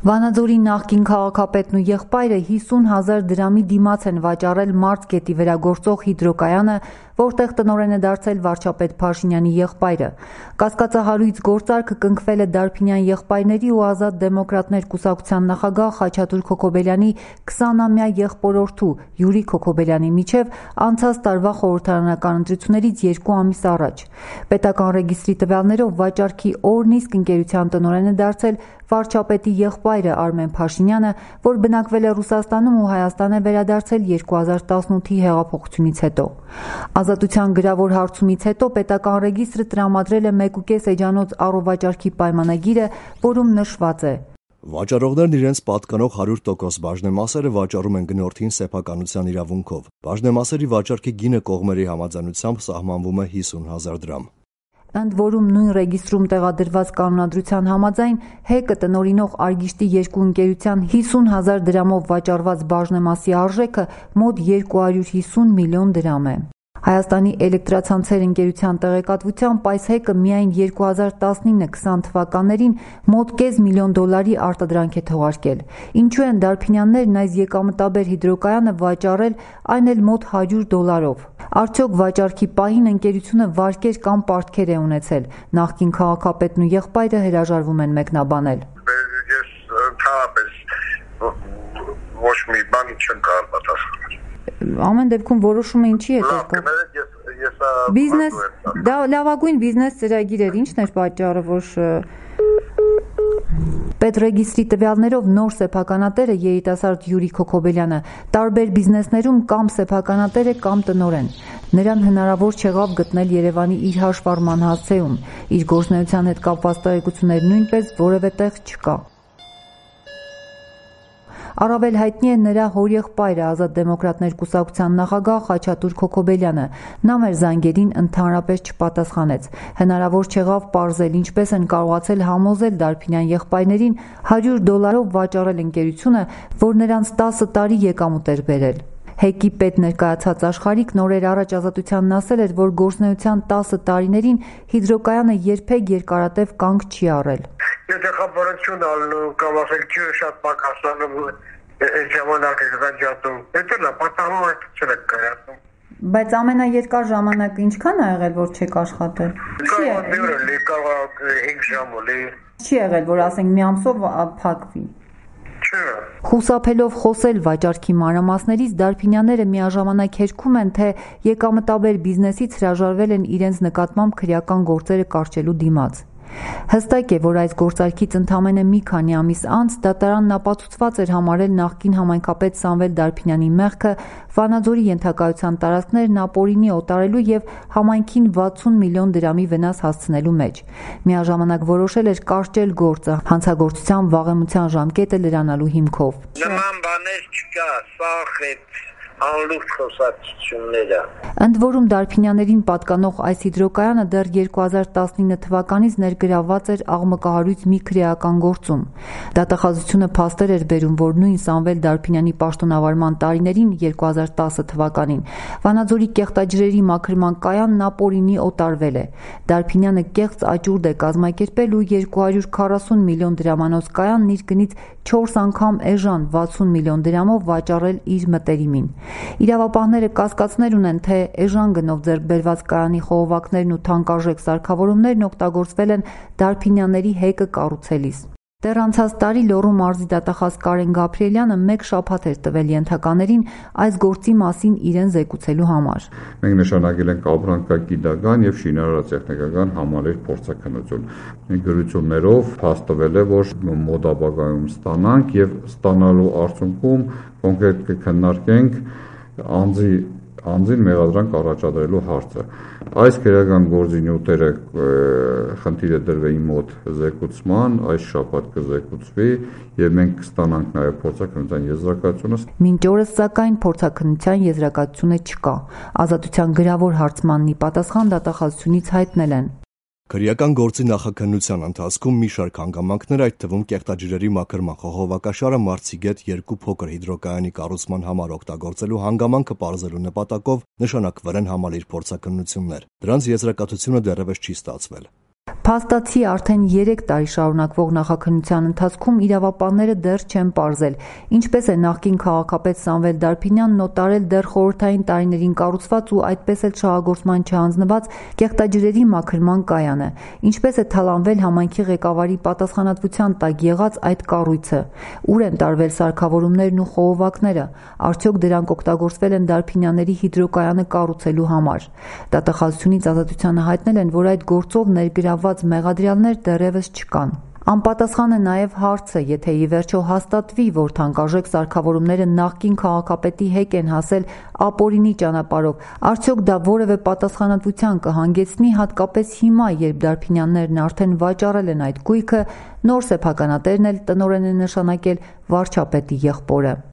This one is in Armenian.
Վանաձորի նախկին քաղաքապետն ու եղբայրը 50,000 դրամի դիմաց են վաճառել Մարզ գետի վրա գործող հիդրոկայանը, որտեղ տնօրեն է դարձել վարչապետ Փաշինյանի եղբայրը։ Կասկածահարույց գործարքը կնքվել է Դարբինյան եղբայրների ու Ազատ դեմոկրատներ կուսակցության նախագահ Խաչատուր Քոքոբելյանի 20-ամյա եղբորորդու Յուրի Քոքոբելյանի միջև անցած տարվա խորհրդարանական ընտրություններից 2 ամիս առաջ։ Պետական ռեգիստրի տվյալներով վաճառքի օրն իսկ ընկերության տնօրեն է դարձել վարչապետի եղբայրը Արմեն Փաշինյանը, որ բնակվել է Ռուսաստանում ու Հայաստան է վերադարձել 2018-ի հեղափոխությունից հետո։ Ազատության գրավոր հարցումից հետո պետական ռեգիստրը տրամադրել է 1,5 էջանոց առողջարքի պայմանագիրը, որում նշված է. Վաճառողներն իրենց պատկանող 100% բաժնեմասերը վաճառում են գնորդին սեփականության իրավունքով։ Բաժնեմասերի վաճառքի գինը կողմերի համաձայնությամբ սահմանվում է 50,000 դրամ։ Ընդ որում նույն ռեգիստրում տեղադրված կանոնադրության համաձայն ՀԵԿ-ը տնօրինող Արգիշտի 2 ընկերության 50,000 դրամով վաճառված բաժնեմասի արժեքը մոտ 250 միլիոն դրամ է։ Հայաստանի էլեկտրացանցեր ընկերության տեղեկատվությամբ այս ՀԵԿ-ը միայն 2019-20 թվականներին մոտ $500 միլիոն արտադրանք է թողարկել։ Ինչու են դարբինյաններն այս եկամտաբեր հիդրոկայանը վաճառել, այն էլ մոտ $100-ով։ Արդյոք վաճառքի պահին ընկերությունը վարկեր կամ պարտքեր է ունեցել։ Նախկին քաղաքապետն ու եղբայրը հրաժարվում են մեկնաբանել։ Ես ընդհանրապես ոչ մի բան չեմ կարող պատասխանել։ Ամեն դեպքում որոշումը ինչի հետ է կապ։ Բիզնես, դա լավագույն բիզնես ծրագիր էր, ի՞նչն էր պատճառը, որ Պետրեգիստրի տվյալներով նոր սեփականատերը երիտասարդ Յուրի Քոքոբելյանը տարբեր բիզնեսներում կամ սեփականատեր է կամ տնօրեն։ Նրան հնարավոր չեղավ գտնել Երևանի իր հաշվառման հասցեում։ Իր գործունեության հետ կապված տեղեկություններ նույնպես որևէ տեղ չկա։ Առավել հայտնի է նրա հորեղբայրը Ազատ դեմոկրատներ կուսակցության նախագահ Խաչատուր Քոքոբելյանը։ Նա մեր զանգերին ընդհանրապես չպատասխանեց։ Հնարավոր չեղավ պարզել ինչպես են կարողացել համոզել Դարբինյան եղբայրներին $100 վաճառել ընկերությունը, որ նրանց 10 տարի եկամուտ էր բերել։ ՀԵԿ-ի պետ ներկայացած Աշխարհիկն օրեր առաջ Ազատությանն ասել էր, որ գործունեության 10 տարիներին հիդրոկայանը երբեք երկարատև կանգ չի առել։ Եթե խաբարություն ալնում կամ ասել չի շատ պակասանում այդ ժամանակը գնացում, դա լավ պատահում չէ կայացնում։ Բայց ամենաերկար ժամանակը ինչքան ա եղել, որ չեք աշխատել։ Կարող 5 ժամ էլի։ Չի եղել, որ ասենք մի ամսով փակվի։ Խուսափելով խոսել վաճառքի մանրամասներից Դարբինյանները միաժամանակ հերքում են, թե եկամտաբեր բիզնեսից հրաժարվել են իրենց նկատմամբ քրեական գործերը կարճելու դիմաց։ Հստակ է, որ այս գործարքից ընդամենը մի քանի ամիս անց դատարանն ապացուցված էր համարել նախկին համայնքապետ Սամվել Դարբինյանի մեղքը Վանաձորի ենթակայության տարածքներն ապօրինի օտարելու և համայնքին 60 միլիոն դրամի վնաս հասցնելու մեջ։ Միաժամանակ որոշել էր կարճել գործը հանցագործության վաղեմության ժամկետը լրանալու հիմքով։ Նման բաներ չկա, սաղ է անլուրջ խոսակցությունները։ Ընդ որում Դարբինյաններին պատկանող այս հիդրոկայանը դեռ 2019 թվականից ներգրավված էր աղմկահարույց մի քրեական գործում։ Դատախազությունը փաստեր էր բերում, որ նույն Սամվել Դարբինյանի պաշտոնավարման տարիներին 2010 թվականին Վանաձորի կեղտաջրերի մաքրման կայանն ապօրինի օտարվել է։ Դարբինյանը կեղծ աճուրդ է կազմակերպել ու 240 միլիոն դրամանոց կայանն իր գնից 4 անգամ էժան 60 միլիոն դրամով վաճառել իր մտերիմին։ Իրավապահները կասկածներ ունեն, թե էժան գնով ձեռք բերված կայանի խողովակներն ու թանկարժեք սարքավորումներն օգտագործվել են Դարբինյանների ՀԵԿ-ը կառուցելիս։ Դեռ անցած տարի Լոռու մարզի դատախազ Կարեն Գաբրիելյանը 1 շաբաթ էր տվել ենթականերին այս գործի մասին իրեն զեկուցելու համար։ Մենք նշանակել ենք ապրանքագիտական եւ շինարարատեխնիկական համալիր փորձաքննություն։ Գրություններով փաստվել է, որ մոտ ապագայում ստանանք եւ ստանալու արդյունքում կոնկրետ կքննարկենք անձին մեղադրանք առաջադրելու հարցը։ Այս քրեական գործի նյութերը խնդիրը դրվեի մոտ զեկուցման, այս շաբաթ կզեկուցվի եւ մենք կստանանք նաեւ փորձաքննության եզրակացությունը։ Մինչ օրս սակայն փորձաքննության եզրակացությունը չկա։ Ազատության գրավոր հարցմանն ի պատասխան դատախազությունից հայտնել են. Քրեական գործի նախաքննության ընթացքում մի շարք հանգամանքներ, այդ թվում կեղտաջրերի մաքրման խողովակաշարը Մարցիգետ 2 փոքր հիդրոկայանի կառուցման համար օգտագործելու հանգամանքը պարզելու նպատակով նշանակվել են համալիր փորձաքննություններ։ Դրանց եզրակացությունը դեռևս չի ստացվել։ Փաստացի արդեն 3 տարի շարունակվող նախաքննության ընթացքում իրավապանները դեռ չեն պարզել ինչպես է նախկին քաղաքապետ Սամվել Դարփինյանն օտարել դեռ խորհրդային տարիներին կառուցված ու այդպես էլ շահագործման չհանձնված կեղտաջրերի մաքրման կայանը, ինչպես է թալանվել համայնքի ղեկավարի պատասխանատվության տակ եղած այդ կառույցը, ուր են տարվել սարքավորումներն ու խողովակները, արդյոք դրանք օգտագործվել են Դարփինյանների հիդրոկայանը կառուցելու համար։ Դատախազությունից ազատությանը հայտնել են, որ այդ գործով ներգրավված մեղադրյալներ դեռևս չկան։ Անպատասխան է նաև հարցը, եթե ի վերջո հաստատվի, որ թանկարժեք սարքավորումները նախկին քաղաքապետի հեկ են հասել ապօրինի ճանապարհով, արդյոք դա որևէ պատասխանատվության կհանգեցնի, հատկապես հիմա, երբ Դարփինյաններն արդեն վաճառել են այդ գույքը, նոր սեփականատերն էլ տնօրեն է նշանակել վարչապետի եղբորը։